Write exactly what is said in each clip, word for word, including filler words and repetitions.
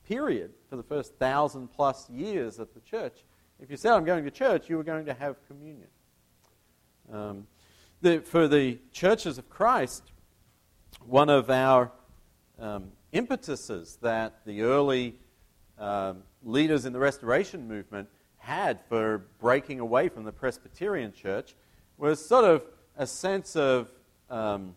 period, for the first thousand plus years of the church, if you said, I'm going to church, you were going to have communion. Um, the, for the churches of Christ, one of our um, impetuses that the early um, leaders in the Restoration movement had for breaking away from the Presbyterian church was sort of a sense of um,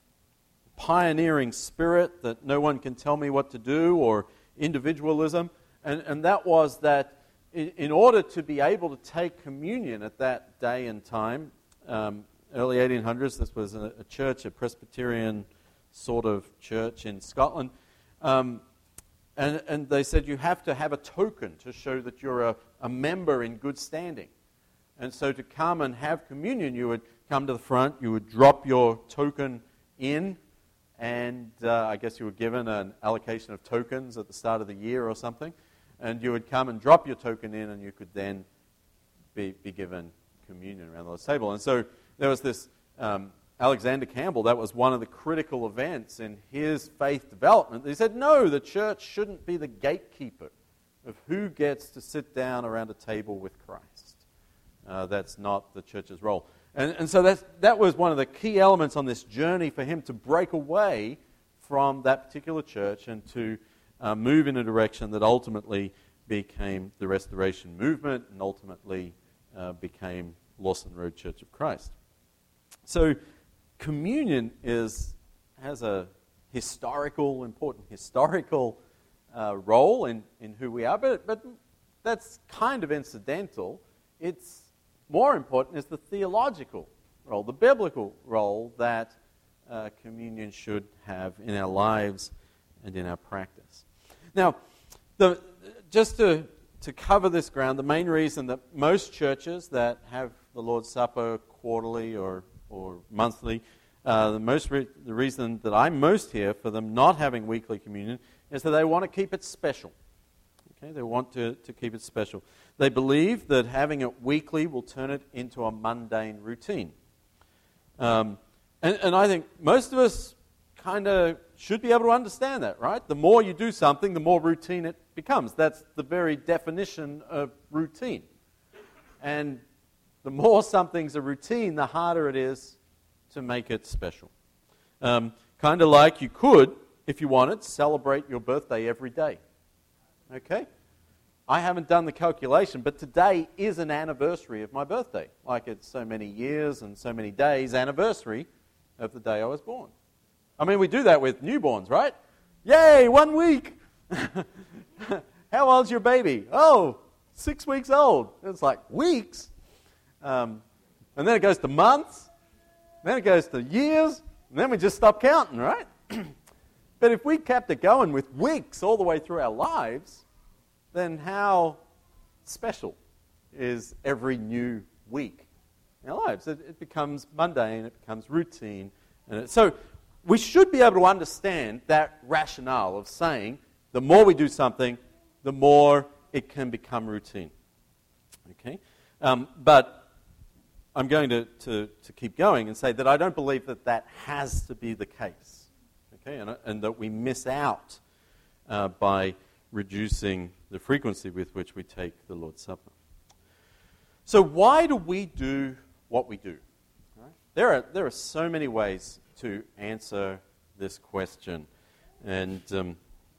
pioneering spirit, that no one can tell me what to do, or individualism. And, and that was that in, in order to be able to take communion at that day and time, um, early eighteen hundreds, this was a, a church, a Presbyterian sort of church in Scotland, um, and, and they said you have to have a token to show that you're a, a member in good standing. And so to come and have communion, you would come to the front, you would drop your token in, and uh, I guess you were given an allocation of tokens at the start of the year or something, and you would come and drop your token in, and you could then be, be given communion around the Lord's table. And so there was this um, Alexander Campbell, that was one of the critical events in his faith development. He said, no, the church shouldn't be the gatekeeper of who gets to sit down around a table with Christ. Uh, that's not the church's role. And, and so that's, that was one of the key elements on this journey for him to break away from that particular church and to uh, move in a direction that ultimately became the Restoration movement and ultimately uh, became Lawson Road Church of Christ. So communion is has a historical, important historical uh, role in, in who we are, but, but that's kind of incidental. It's more important is the theological role, the biblical role that uh, communion should have in our lives and in our practice. Now, the, just to, to cover this ground, the main reason that most churches that have the Lord's Supper quarterly or, or monthly, uh, the, most re- the reason that I most hear for them not having weekly communion is that they want to keep it special. Okay, they want to, to keep it special. They believe that having it weekly will turn it into a mundane routine. Um, and, and I think most of us kind of should be able to understand that, right? The more you do something, the more routine it becomes. That's the very definition of routine. And the more something's a routine, the harder it is to make it special. Um, kind of like you could, if you wanted, celebrate your birthday every day. Okay? I haven't done the calculation, but today is an anniversary of my birthday. Like it's so many years and so many days anniversary of the day I was born. I mean, we do that with newborns, right? Yay, one week! How old's your baby? Oh, six weeks old. It's like, weeks? Um, and then it goes to months, then it goes to years, and then we just stop counting, right? But if we kept it going with weeks all the way through our lives, then how special is every new week in our lives? It, it becomes mundane, it becomes routine. And it, so we should be able to understand that rationale of saying the more we do something, the more it can become routine. Okay? Um, but I'm going to, to, to keep going and say that I don't believe that that has to be the case. Okay? And, and that we miss out uh, by reducing the frequency with which we take the Lord's Supper. So why do we do what we do? Right? There are there are so many ways to answer this question, and um,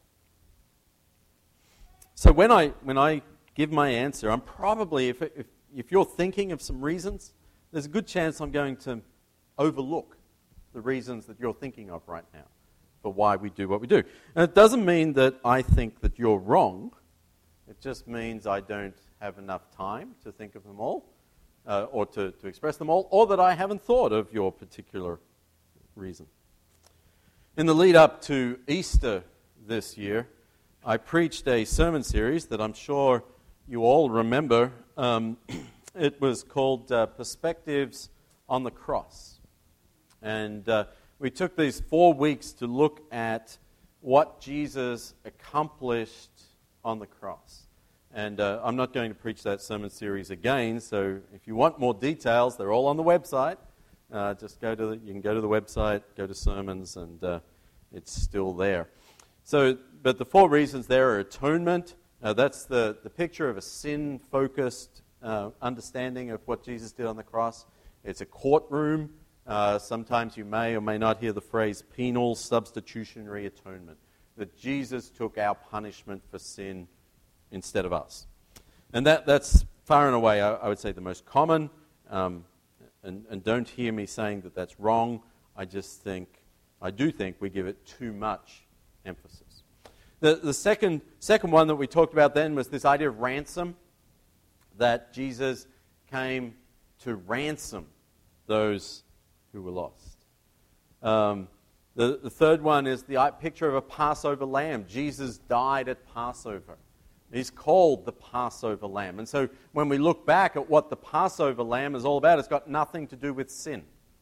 so when I when I give my answer, I'm probably if if if you're thinking of some reasons, there's a good chance I'm going to overlook the reasons that you're thinking of right now for why we do what we do. And it doesn't mean that I think that you're wrong. It just means I don't have enough time to think of them all, uh, or to, to express them all, or that I haven't thought of your particular reason. In the lead up to Easter this year, I preached a sermon series that I'm sure you all remember. Um, it was called uh, Perspectives on the Cross. And uh, we took these four weeks to look at what Jesus accomplished on the cross. And uh, I'm not going to preach that sermon series again, so if you want more details, they're all on the website. Uh, just go to the, you can go to the website, go to sermons, and uh, it's still there. So but the four reasons there are atonement. Uh, that's the, the picture of a sin-focused uh, understanding of what Jesus did on the cross. It's a courtroom. Uh, sometimes you may or may not hear the phrase penal substitutionary atonement, that Jesus took our punishment for sin instead of us. And that, that's far and away, I, I would say, the most common. Um, and, and don't hear me saying that that's wrong. I just think, I do think we give it too much emphasis. The, the second, second one that we talked about then was this idea of ransom, that Jesus came to ransom those who were lost. Um, the, the third one is the picture of a Passover lamb. Jesus died at Passover. He's called the Passover lamb. And so when we look back at what the Passover lamb is all about, it's got nothing to do with sin.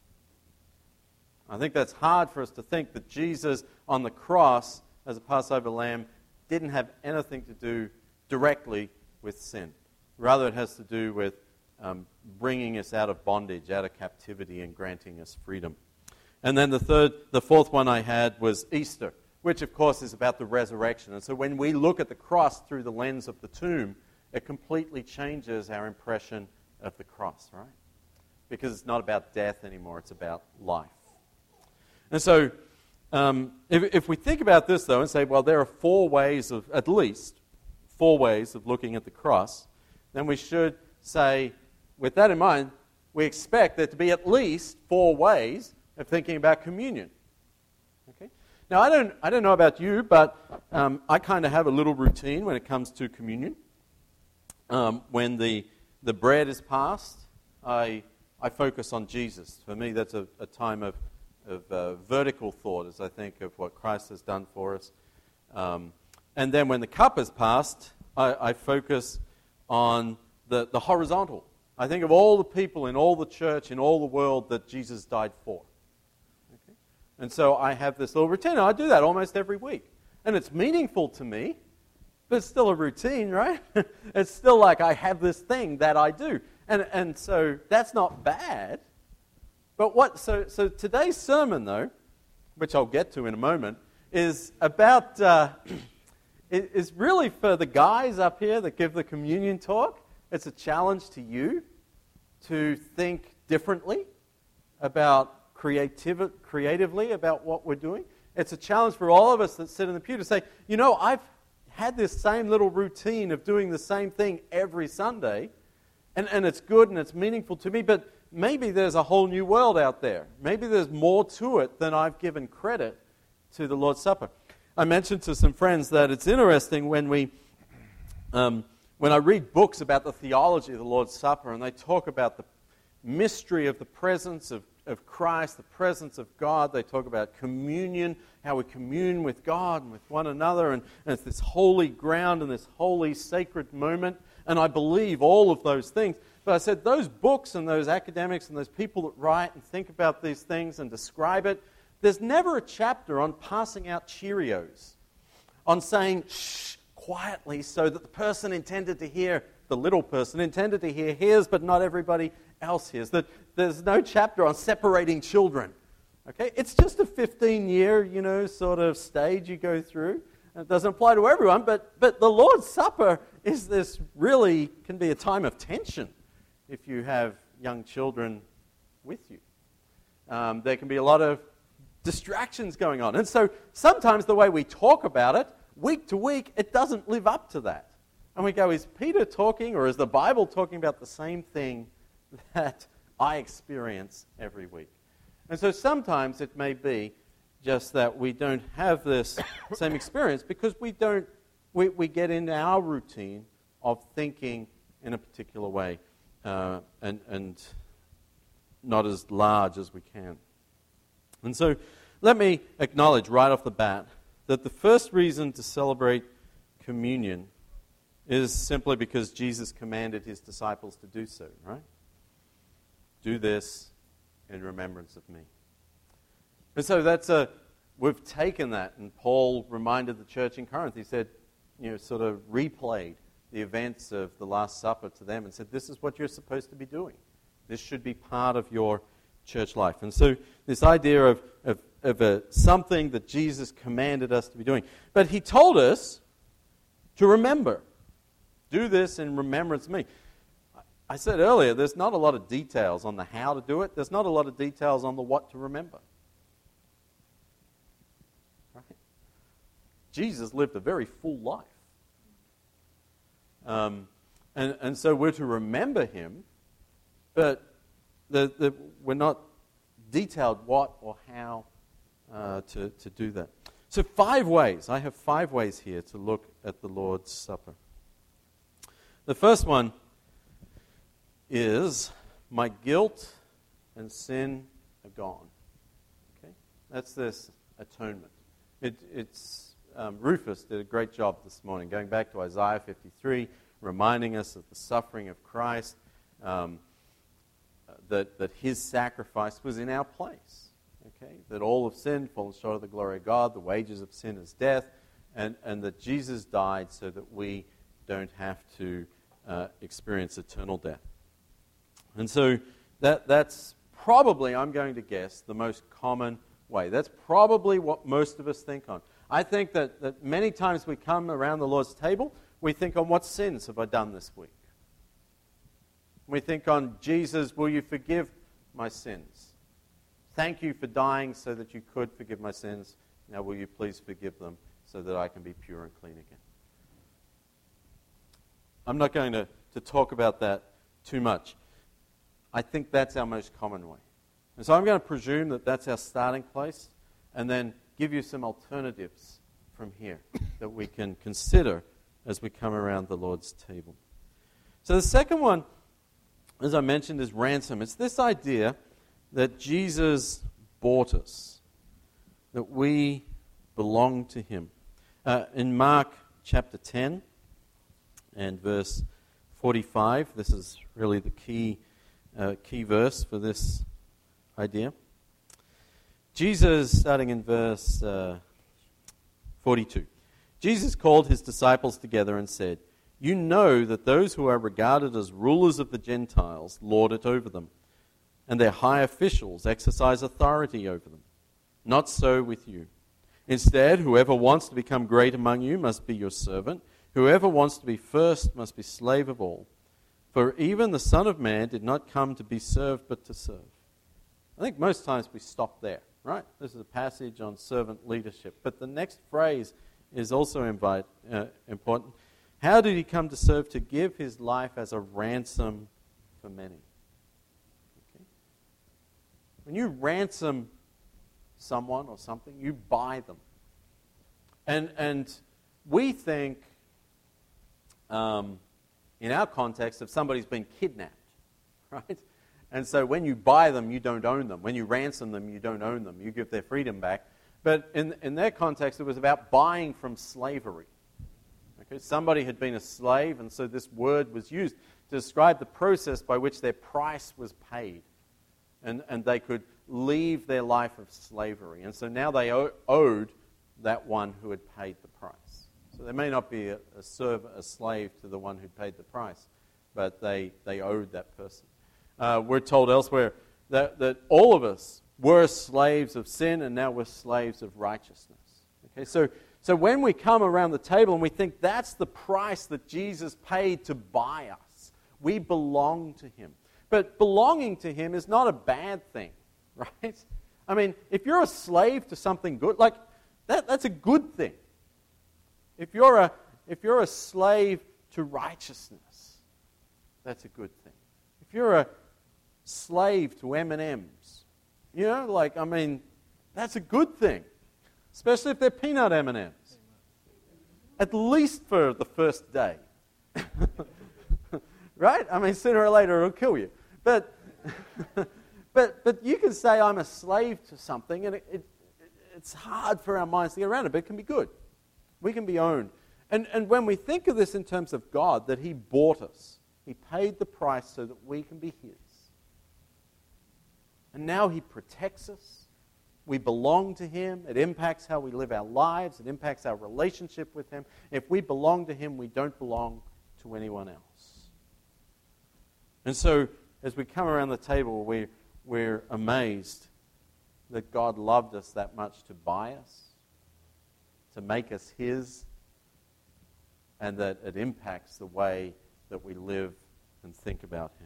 I think that's hard for us to think that Jesus on the cross as a Passover lamb didn't have anything to do directly with sin. Rather, it has to do with um, bringing us out of bondage, out of captivity, and granting us freedom. And then the third, the fourth one I had was Easter, which of course is about the resurrection. And so when we look at the cross through the lens of the tomb, it completely changes our impression of the cross, right? Because it's not about death anymore, it's about life. And so um, if, if we think about this, though, and say, well, there are four ways of, at least, four ways of looking at the cross, then we should say, with that in mind, we expect there to be at least four ways of thinking about communion. Okay? Now, I don't, I don't know about you, but um, I kind of have a little routine when it comes to communion. Um, when the, the bread is passed, I, I focus on Jesus. For me, that's a, a time of of uh, vertical thought as I think of what Christ has done for us. Um, and then when the cup is passed, I, I focus on the, the horizontal. I think of all the people in all the church, in all the world that Jesus died for. Okay? And so I have this little routine. I do that almost every week. And it's meaningful to me, but it's still a routine, right? It's still like I have this thing that I do. And, and so that's not bad. But what, so, so today's sermon, though, which I'll get to in a moment, is about, uh, is really for the guys up here that give the communion talk. It's a challenge to you to think differently about creativ- creatively about what we're doing. It's a challenge for all of us that sit in the pew to say, you know, I've had this same little routine of doing the same thing every Sunday, and, and it's good and it's meaningful to me, but maybe there's a whole new world out there. Maybe there's more to it than I've given credit to the Lord's Supper. I mentioned to some friends that it's interesting when we, um, when I read books about the theology of the Lord's Supper, and they talk about the mystery of the presence of, of Christ, the presence of God. They talk about communion, how we commune with God and with one another, and, and it's this holy ground and this holy sacred moment. And I believe all of those things. But I said, those books and those academics and those people that write and think about these things and describe it, there's never a chapter on passing out Cheerios, on saying, shh, quietly, so that the person intended to hear, the little person intended to hear, hears, but not everybody else hears. That there's no chapter on separating children. Okay, it's just a fifteen-year, you know, sort of stage you go through. It doesn't apply to everyone, but but the Lord's Supper is this really can be a time of tension if you have young children with you. Um, there can be a lot of distractions going on. And so sometimes the way we talk about it, week to week, it doesn't live up to that. And we go, is Peter talking or is the Bible talking about the same thing that I experience every week? And so sometimes it may be just that we don't have this same experience because we don't, we, we get into our routine of thinking in a particular way. Uh, and, and not as large as we can. And so let me acknowledge right off the bat that the first reason to celebrate communion is simply because Jesus commanded his disciples to do so, right? Do this in remembrance of me. And so that's a, we've taken that, and Paul reminded the church in Corinth, he said, you know, sort of replayed the events of the Last Supper to them and said, this is what you're supposed to be doing. This should be part of your church life. And so this idea of, of, of a, something that Jesus commanded us to be doing. But he told us to remember. Do this in remembrance of me. I said earlier, there's not a lot of details on the how to do it. There's not a lot of details on the what to remember. Right? Jesus lived a very full life. Um, and, and so we're to remember him, but the, the, we're not detailed what or how uh, to, to do that. So five ways. I have five ways here to look at the Lord's Supper. The first one is my guilt and sin are gone. Okay, that's this atonement. It, it's um, Rufus did a great job this morning, going back to Isaiah fifty-three, reminding us of the suffering of Christ, um, that that His sacrifice was in our place. Okay, that all of sin fallen short of the glory of God. The wages of sin is death, and and that Jesus died so that we don't have to uh, experience eternal death. And so that that's probably, I'm going to guess, the most common way. That's probably what most of us think on. I think that, that many times we come around the Lord's table, we think on what sins have I done this week? We think on, Jesus, will you forgive my sins? Thank you for dying so that you could forgive my sins. Now will you please forgive them so that I can be pure and clean again? I'm not going to, to talk about that too much. I think that's our most common way. And so I'm going to presume that that's our starting place and then give you some alternatives from here that we can consider as we come around the Lord's table. So the second one, as I mentioned, is ransom. It's this idea that Jesus bought us, that we belong to him. Uh, in Mark chapter ten and verse forty-five, this is really the key Uh, key verse for this idea. Jesus, starting in verse uh, forty-two, Jesus called his disciples together and said, "You know that those who are regarded as rulers of the Gentiles lord it over them, and their high officials exercise authority over them. Not so with you. Instead, whoever wants to become great among you must be your servant. Whoever wants to be first must be slave of all. For even the Son of Man did not come to be served, but to serve." I think most times we stop there, right? This is a passage on servant leadership. But the next phrase is also invite, uh, important. How did he come to serve? To give his life as a ransom for many. Okay? When you ransom someone or something, you buy them. And, and we think... Um, in our context, if somebody's been kidnapped, right? And so when you buy them, you don't own them. When you ransom them, you don't own them. You give their freedom back. But in, in their context, it was about buying from slavery. Okay? Somebody had been a slave, and so this word was used to describe the process by which their price was paid. And, and they could leave their life of slavery. And so now they owed that one who had paid the price. So they may not be a, a servant, a slave to the one who paid the price, but they, they owed that person. Uh, we're told elsewhere that, that all of us were slaves of sin, and now we're slaves of righteousness. Okay, so, so when we come around the table and we think that's the price that Jesus paid to buy us, we belong to him. But belonging to him is not a bad thing, right? I mean, if you're a slave to something good, like that, that's a good thing. If you're a if you're a slave to righteousness, that's a good thing. If you're a slave to M and M's, you know, like, I mean, that's a good thing. Especially if they're peanut M and M's. At least for the first day. Right? I mean, sooner or later it'll kill you. But but but you can say I'm a slave to something, and it, it it's hard for our minds to get around it, but it can be good. We can be owned. And, and when we think of this in terms of God, that he bought us, he paid the price so that we can be his. And now he protects us. We belong to him. It impacts how we live our lives. It impacts our relationship with him. If we belong to him, we don't belong to anyone else. And so, as we come around the table, we, we're amazed that God loved us that much to buy us, to make us His, and that it impacts the way that we live and think about Him.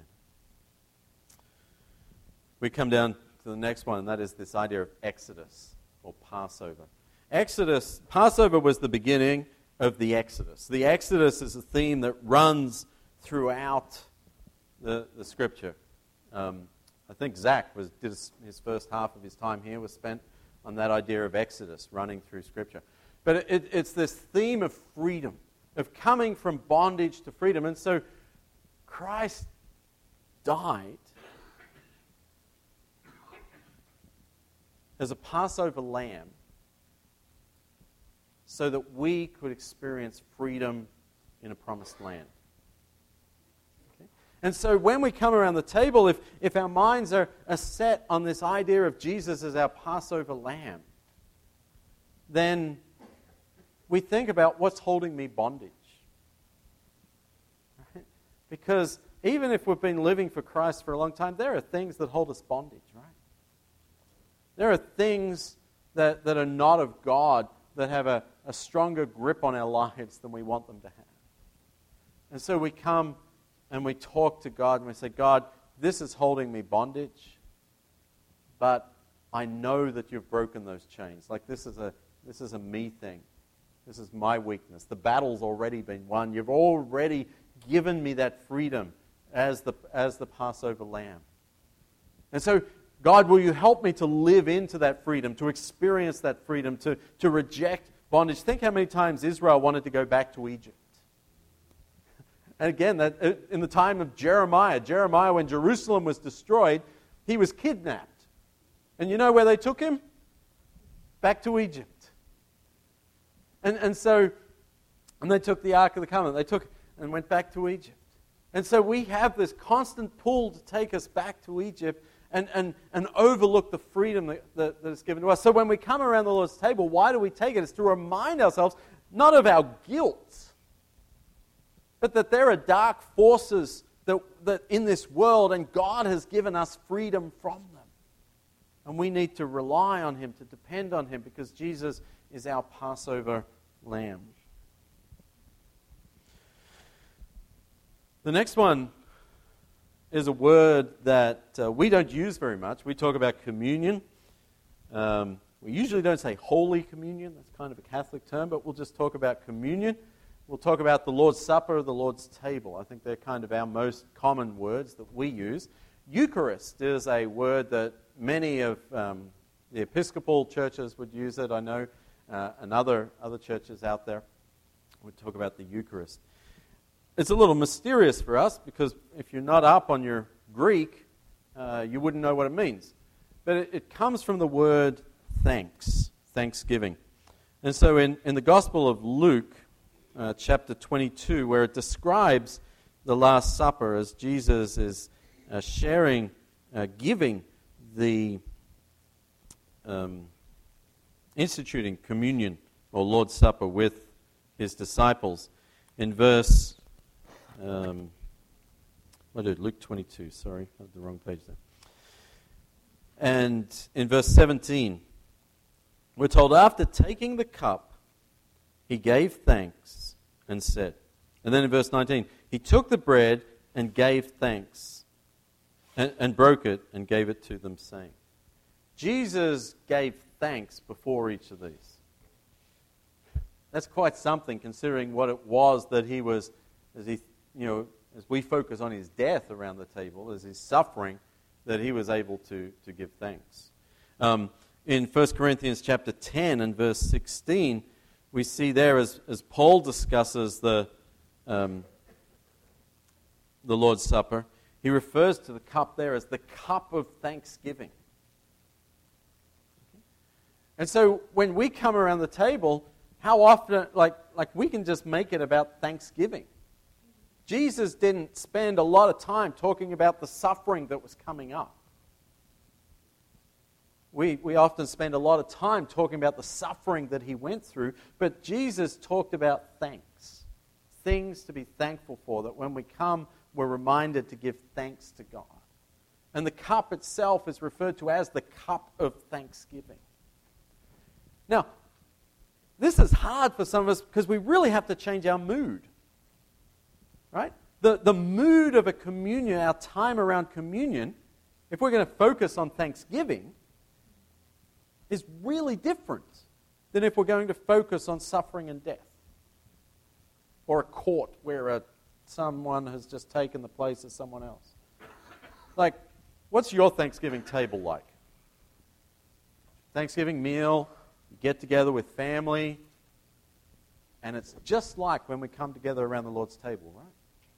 We come down to the next one, and that is this idea of Exodus or Passover. Exodus, Passover was the beginning of the Exodus. The Exodus is a theme that runs throughout the, the Scripture. Um, I think Zach was did his, his first half of his time here was spent on that idea of Exodus running through Scripture. But it, it's this theme of freedom, of coming from bondage to freedom. And so Christ died as a Passover lamb so that we could experience freedom in a promised land. Okay? And so when we come around the table, if, if our minds are, are set on this idea of Jesus as our Passover lamb, then we think about what's holding me bondage. Right? Because even if we've been living for Christ for a long time, there are things that hold us bondage, right? There are things that, that are not of God that have a, a stronger grip on our lives than we want them to have. And so we come and we talk to God and we say, God, this is holding me bondage, but I know that you've broken those chains. Like this is a this is a me thing. This is my weakness. The battle's already been won. You've already given me that freedom as the as the Passover lamb. And so, God, will you help me to live into that freedom, to experience that freedom, to, to reject bondage? Think how many times Israel wanted to go back to Egypt. And again, that in the time of Jeremiah, Jeremiah, when Jerusalem was destroyed, he was kidnapped. And you know where they took him? Back to Egypt. And, and so, and they took the Ark of the Covenant. They took and went back to Egypt. And so we have this constant pull to take us back to Egypt and, and, and overlook the freedom that, that, that is given to us. So when we come around the Lord's table, why do we take it? It's to remind ourselves not of our guilt, but that there are dark forces that, that in this world, and God has given us freedom from them. And we need to rely on Him, to depend on Him, because Jesus is our Passover lamb. The next one is a word that uh, we don't use very much. We talk about communion. Um, we usually don't say Holy Communion. That's kind of a Catholic term, but we'll just talk about communion. We'll talk about the Lord's Supper or the Lord's table. I think they're kind of our most common words that we use. Eucharist is a word that many of um, the Episcopal churches would use it. I know uh, and other, other churches out there would talk about the Eucharist. It's a little mysterious for us because if you're not up on your Greek, uh, you wouldn't know what it means. But it, it comes from the word thanks, thanksgiving. And so in, in the Gospel of Luke, uh, chapter twenty-two, where it describes the Last Supper as Jesus is uh, sharing, uh, giving the, um, instituting communion or Lord's Supper with His disciples, in verse Um, what did Luke twenty-two? Sorry, I had the wrong page there. And in verse seventeen, we're told, after taking the cup, He gave thanks and said. And then in verse nineteen, He took the bread and gave thanks and, and broke it and gave it to them, saying. Jesus gave thanks before each of these. That's quite something, considering what it was that He was, as He You know, as we focus on His death around the table, as His suffering, that He was able to, to give thanks. Um, in First Corinthians chapter ten and verse sixteen, we see there as, as Paul discusses the, um, the Lord's Supper, he refers to the cup there as the cup of thanksgiving. And so when we come around the table, how often, like, like we can just make it about thanksgiving. Jesus didn't spend a lot of time talking about the suffering that was coming up. We, we often spend a lot of time talking about the suffering that He went through, but Jesus talked about thanks, things to be thankful for, that when we come, we're reminded to give thanks to God. And the cup itself is referred to as the cup of thanksgiving. Now, this is hard for some of us because we really have to change our mood. Right? The, the mood of a communion, our time around communion, if we're going to focus on thanksgiving, is really different than if we're going to focus on suffering and death. Or a court where a, someone has just taken the place of someone else. Like, what's your Thanksgiving table like? Thanksgiving meal, you get together with family, and it's just like when we come together around the Lord's table, right?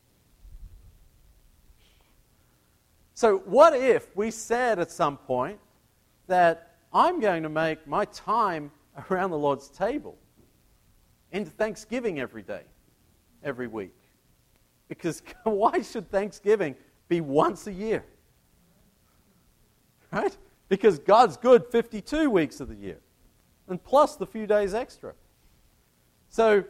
So what if we said at some point that I'm going to make my time around the Lord's table into Thanksgiving every day, every week? Because why should Thanksgiving be once a year? Right? Because God's good fifty-two weeks of the year, and plus the few days extra. So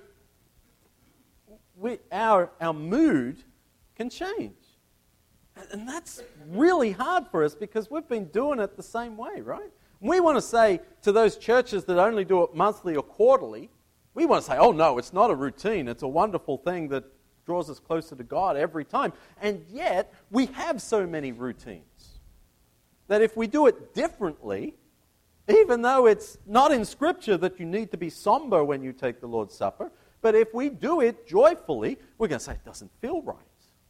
we, our, our mood can change. And that's really hard for us because we've been doing it the same way, right? We want to say to those churches that only do it monthly or quarterly, we want to say, oh no, it's not a routine. It's a wonderful thing that draws us closer to God every time. And yet, we have so many routines that if we do it differently, even though it's not in Scripture that you need to be somber when you take the Lord's Supper, but if we do it joyfully, we're going to say it doesn't feel right.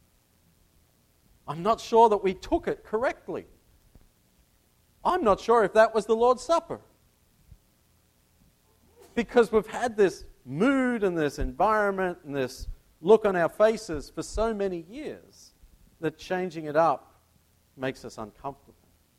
I'm not sure that we took it correctly. I'm not sure if that was the Lord's Supper. Because we've had this mood and this environment and this look on our faces for so many years that changing it up makes us uncomfortable.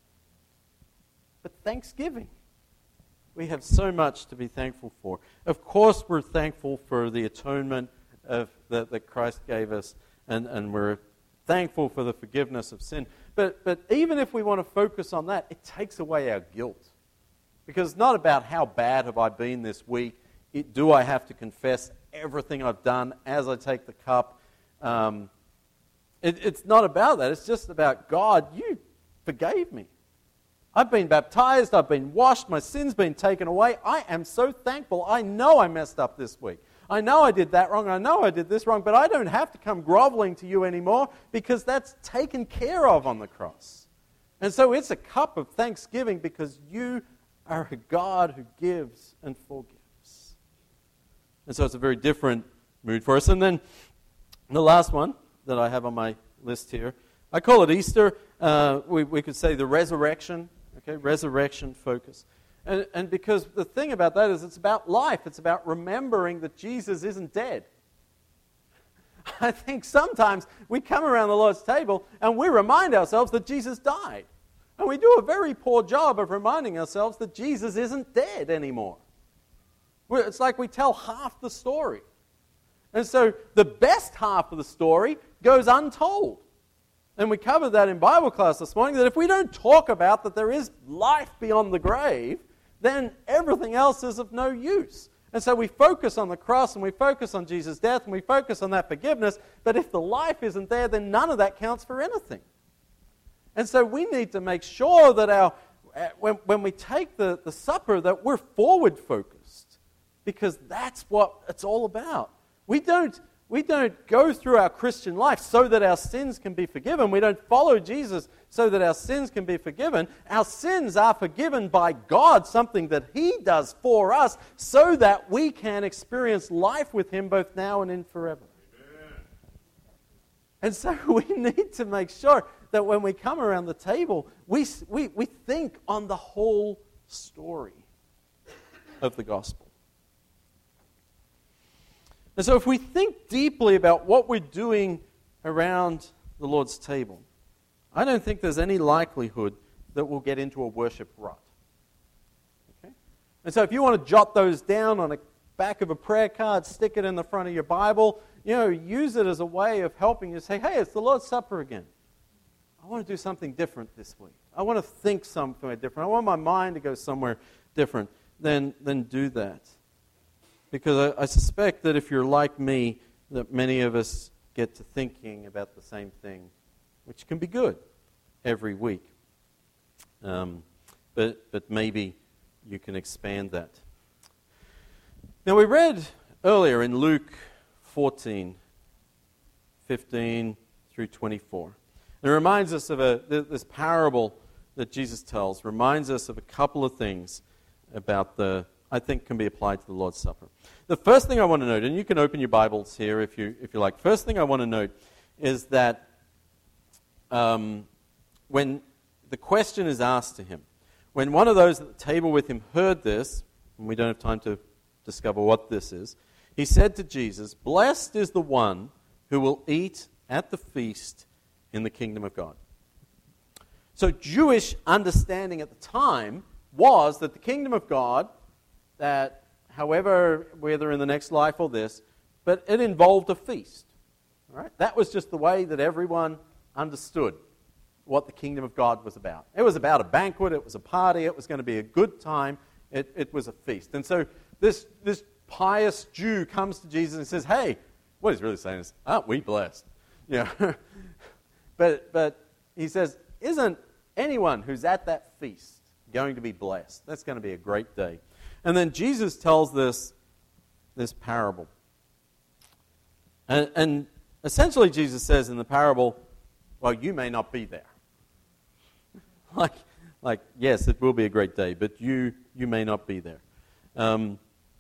But Thanksgiving, we have so much to be thankful for. Of course, we're thankful for the atonement of, that, that Christ gave us, and, and we're thankful for the forgiveness of sin. But, but even if we want to focus on that, it takes away our guilt. Because it's not about how bad have I been this week. It, do I have to confess everything I've done as I take the cup? Um, it, it's not about that. It's just about, God, you forgave me. I've been baptized. I've been washed. My sin's been taken away. I am so thankful. I know I messed up this week. I know I did that wrong. I know I did this wrong. But I don't have to come groveling to you anymore because that's taken care of on the cross. And so it's a cup of thanksgiving because you are a God who gives and forgives. And so it's a very different mood for us. And then the last one that I have on my list here, I call it Easter. Uh, we, we could say the resurrection, okay, resurrection focus. And, and because the thing about that is it's about life. It's about remembering that Jesus isn't dead. I think sometimes we come around the Lord's table and we remind ourselves that Jesus died. And we do a very poor job of reminding ourselves that Jesus isn't dead anymore. We're, it's like we tell half the story. And so the best half of the story goes untold. And we covered that in Bible class this morning, that if we don't talk about that there is life beyond the grave, then everything else is of no use. And so we focus on the cross and we focus on Jesus' death and we focus on that forgiveness, but if the life isn't there, then none of that counts for anything. And so we need to make sure that our when, when we take the, the supper, that we're forward-focused, because that's what it's all about. We don't We don't go through our Christian life so that our sins can be forgiven. We don't follow Jesus so that our sins can be forgiven. Our sins are forgiven by God, something that He does for us, so that we can experience life with Him both now and in forever. Amen. And so we need to make sure that when we come around the table, we, we, we think on the whole story of the gospel. And so if we think deeply about what we're doing around the Lord's table, I don't think there's any likelihood that we'll get into a worship rut. Okay? And so if you want to jot those down on the back of a prayer card, stick it in the front of your Bible, you know, use it as a way of helping you say, hey, it's the Lord's Supper again. I want to do something different this week. I want to think something different. I want my mind to go somewhere different. Then, then do that. Because I, I suspect that if you're like me, that many of us get to thinking about the same thing, which can be good. every week. Um, but, but maybe you can expand that. Now we read earlier in Luke fourteen, fifteen through twenty-four. It reminds us of a, this parable that Jesus tells, reminds us of a couple of things about the, I think can be applied to the Lord's Supper. The first thing I want to note, and you can open your Bibles here if you if you like. First thing I want to note is that um, when the question is asked to him, when one of those at the table with him heard this, and we don't have time to discover what this is, he said to Jesus, "Blessed is the one who will eat at the feast in the kingdom of God." So Jewish understanding at the time was that the kingdom of God, that however, whether in the next life or this, but it involved a feast. All right? That was just the way that everyone understood what the kingdom of God was about. It was about a banquet, it was a party, it was going to be a good time, it, it was a feast. And so this, this pious Jew comes to Jesus and says, hey, what he's really saying is, aren't we blessed? Yeah. but, but he says, isn't anyone who's at that feast going to be blessed? That's going to be a great day. And then Jesus tells this, this parable. And, and essentially Jesus says in the parable, well, you may not be there. like, like, yes, it will be a great day, but you, you may not be there. Um,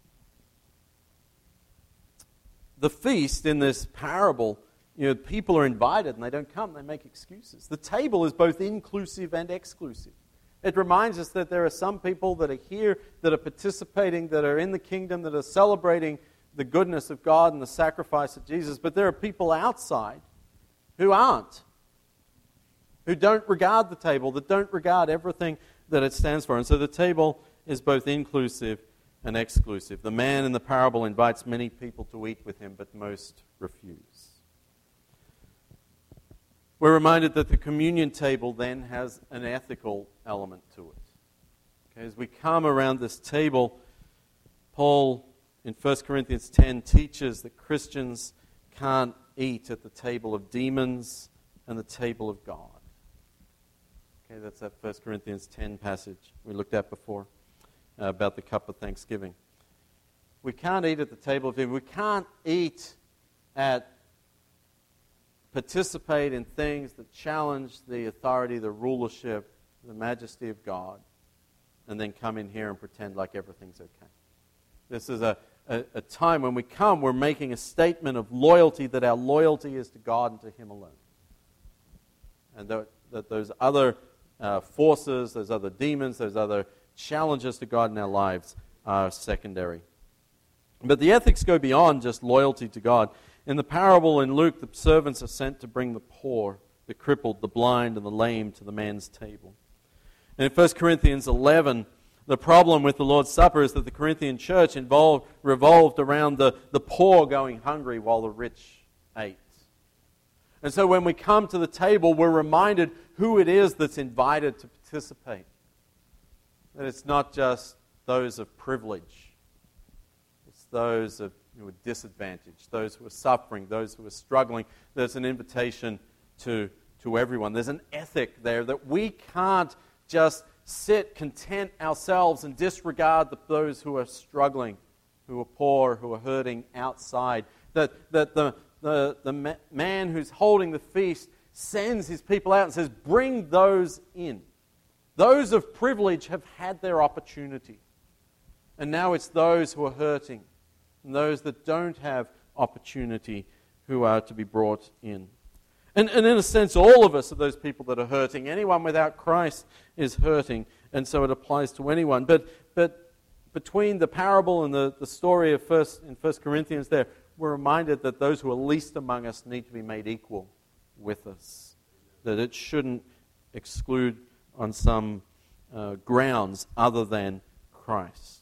the feast in this parable, you know, people are invited and they don't come, they make excuses. The table is both inclusive and exclusive. It reminds us that there are some people that are here, that are participating, that are in the kingdom, that are celebrating the goodness of God and the sacrifice of Jesus, but there are people outside who aren't, who don't regard the table, that don't regard everything that it stands for. And so the table is both inclusive and exclusive. The man in the parable invites many people to eat with him, but most refuse. We're reminded that the communion table then has an ethical element to it. Okay, as we come around this table, Paul in First Corinthians ten teaches that Christians can't eat at the table of demons and the table of God. Okay, that's that First Corinthians ten passage we looked at before uh, about the cup of thanksgiving. We can't eat at the table of demons. We can't eat at participate in things that challenge the authority, the rulership, the majesty of God, and then come in here and pretend like everything's okay. This is a, a, a time when we come, we're making a statement of loyalty, that our loyalty is to God and to Him alone. And that, that those other uh, forces, those other demons, those other challenges to God in our lives are secondary. But the ethics go beyond just loyalty to God. In the parable in Luke, the servants are sent to bring the poor, the crippled, the blind, and the lame to the man's table. And in First Corinthians eleven, the problem with the Lord's Supper is that the Corinthian church involved, revolved around the, the poor going hungry while the rich ate. And so when we come to the table, we're reminded who it is that's invited to participate. That it's not just those of privilege. It's those of who are disadvantaged, those who are suffering, those who are struggling. There's an invitation to, to everyone. There's an ethic there that we can't just sit content ourselves and disregard the, those who are struggling, who are poor, who are hurting outside. That, that the, the, the man who's holding the feast sends his people out and says, bring those in. Those of privilege have had their opportunity. And now it's those who are hurting, and those that don't have opportunity who are to be brought in. And, and in a sense, all of us are those people that are hurting. Anyone without Christ is hurting, and so it applies to anyone. But but between the parable and the, the story of first in First Corinthians there, we're reminded that those who are least among us need to be made equal with us. That it shouldn't exclude on some uh, grounds other than Christ.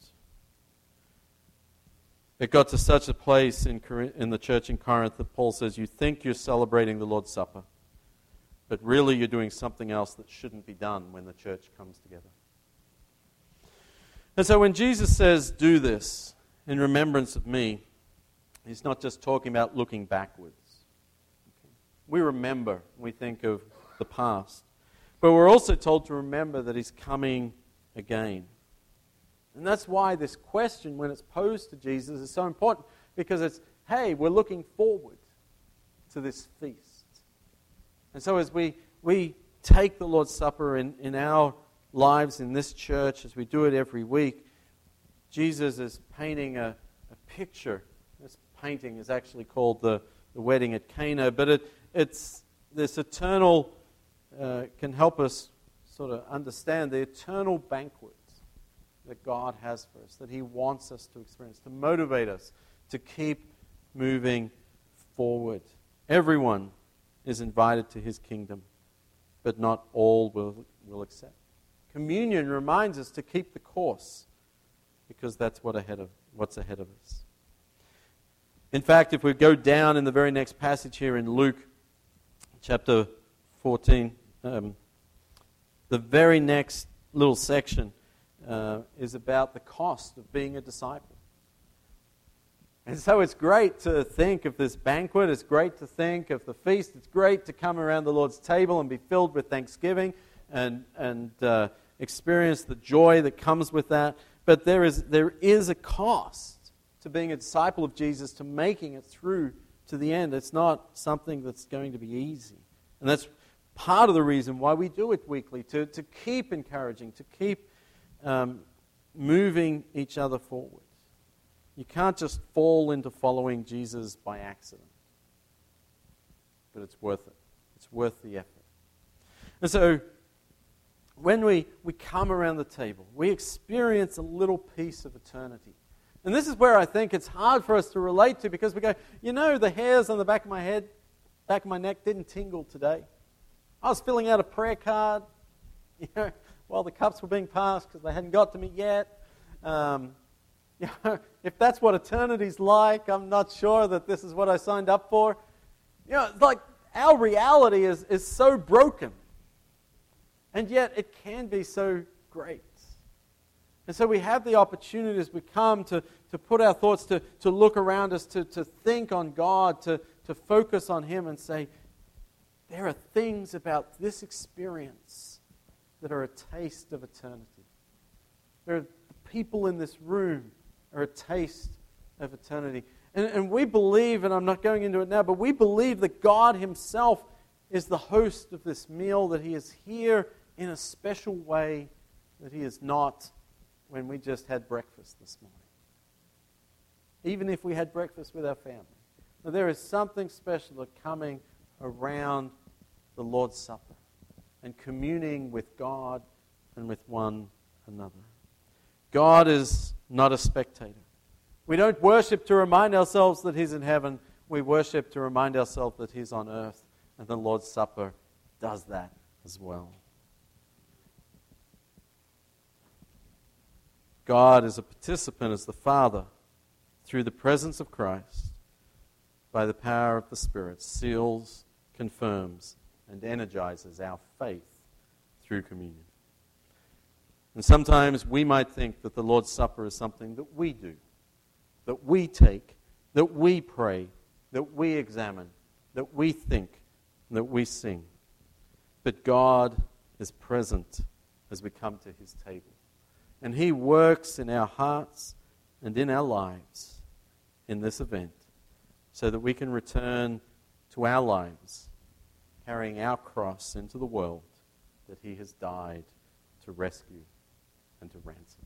It got to such a place in, in the church in Corinth that Paul says, you think you're celebrating the Lord's Supper, but really you're doing something else that shouldn't be done when the church comes together. And so when Jesus says, do this in remembrance of me, he's not just talking about looking backwards. We remember, we think of the past. But we're also told to remember that he's coming again. And that's why this question, when it's posed to Jesus, is so important, because it's, hey, we're looking forward to this feast. And so as we, we take the Lord's Supper in, in our lives in this church, as we do it every week, Jesus is painting a, a picture. This painting is actually called the, the Wedding at Cana, but it, it's this eternal, uh, can help us sort of understand the eternal banquet that God has for us, that he wants us to experience, to motivate us to keep moving forward. Everyone is invited to his kingdom, but not all will, will accept. Communion reminds us to keep the course, because that's what ahead of, what's ahead of us. In fact, if we go down in the very next passage here in Luke chapter fourteen, um, the very next little section uh, is about the cost of being a disciple. And so it's great to think of this banquet, it's great to think of the feast, it's great to come around the Lord's table and be filled with thanksgiving and, and uh, experience the joy that comes with that. But there is, there is a cost to being a disciple of Jesus, to making it through to the end. It's not something that's going to be easy. And that's part of the reason why we do it weekly, to, to keep encouraging, to keep um, moving each other forward. You can't just fall into following Jesus by accident. But it's worth it. It's worth the effort. And so, when we, we come around the table, we experience a little piece of eternity. And this is where I think it's hard for us to relate to, because we go, you know, the hairs on the back of my head, back of my neck didn't tingle today. I was filling out a prayer card, you know, while the cups were being passed because they hadn't got to me yet. Um, you know, if that's what eternity's like, I'm not sure that this is what I signed up for. You know, it's like our reality is, is so broken. And yet it can be so great. And so we have the opportunity as we come to, to put our thoughts, to, to look around us, to, to think on God, to, to focus on him and say, there are things about this experience that are a taste of eternity. There are people in this room are a taste of eternity. And, and we believe, and I'm not going into it now, but we believe that God himself is the host of this meal, that he is here in a special way that he is not when we just had breakfast this morning. Even if we had breakfast with our family. Now, there is something special coming around the Lord's Supper and communing with God and with one another. God is not a spectator. We don't worship to remind ourselves that he's in heaven. We worship to remind ourselves that he's on earth. And the Lord's Supper does that as well. God is a participant as the Father through the presence of Christ, by the power of the Spirit, seals, confirms, and energizes our faith through communion. And sometimes we might think that the Lord's Supper is something that we do, that we take, that we pray, that we examine, that we think, that we sing. But God is present as we come to his table. And he works in our hearts and in our lives in this event so that we can return to our lives, carrying our cross into the world that he has died to rescue and to ransom.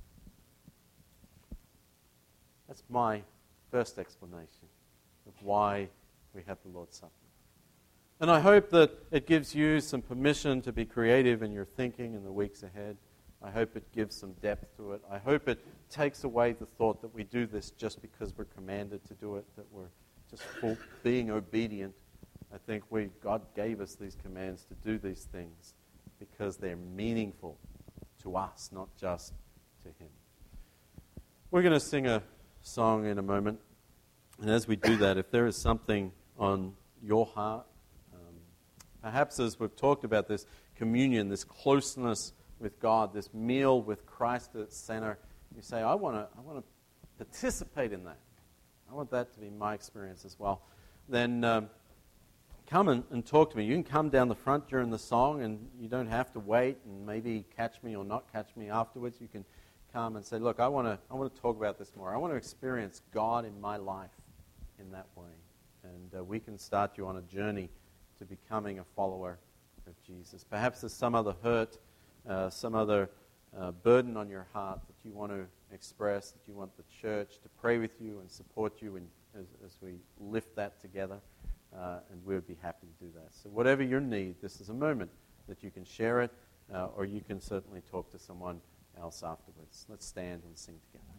That's my first explanation of why we have the Lord's Supper. And I hope that it gives you some permission to be creative in your thinking in the weeks ahead. I hope it gives some depth to it. I hope it takes away the thought that we do this just because we're commanded to do it, that we're just full, being obedient. I think we God gave us these commands to do these things because they're meaningful to us, not just to him. We're going to sing a song in a moment. And as we do that, if there is something on your heart, um, perhaps as we've talked about this communion, this closeness with God, this meal with Christ at its center, you say, I want to I want to participate in that. I want that to be my experience as well. Then um, come and, and talk to me. You can come down the front during the song, and you don't have to wait and maybe catch me or not catch me afterwards. You can come and say, look, I want to I want to talk about this more. I want to experience God in my life in that way. And uh, we can start you on a journey to becoming a follower of Jesus. Perhaps there's some other hurt, uh, some other uh, burden on your heart that you want to express, that you want the church to pray with you and support you in, as, as we lift that together. Uh, and we would be happy to do that. So whatever your need, this is a moment that you can share it, uh, or you can certainly talk to someone else afterwards. Let's stand and sing together.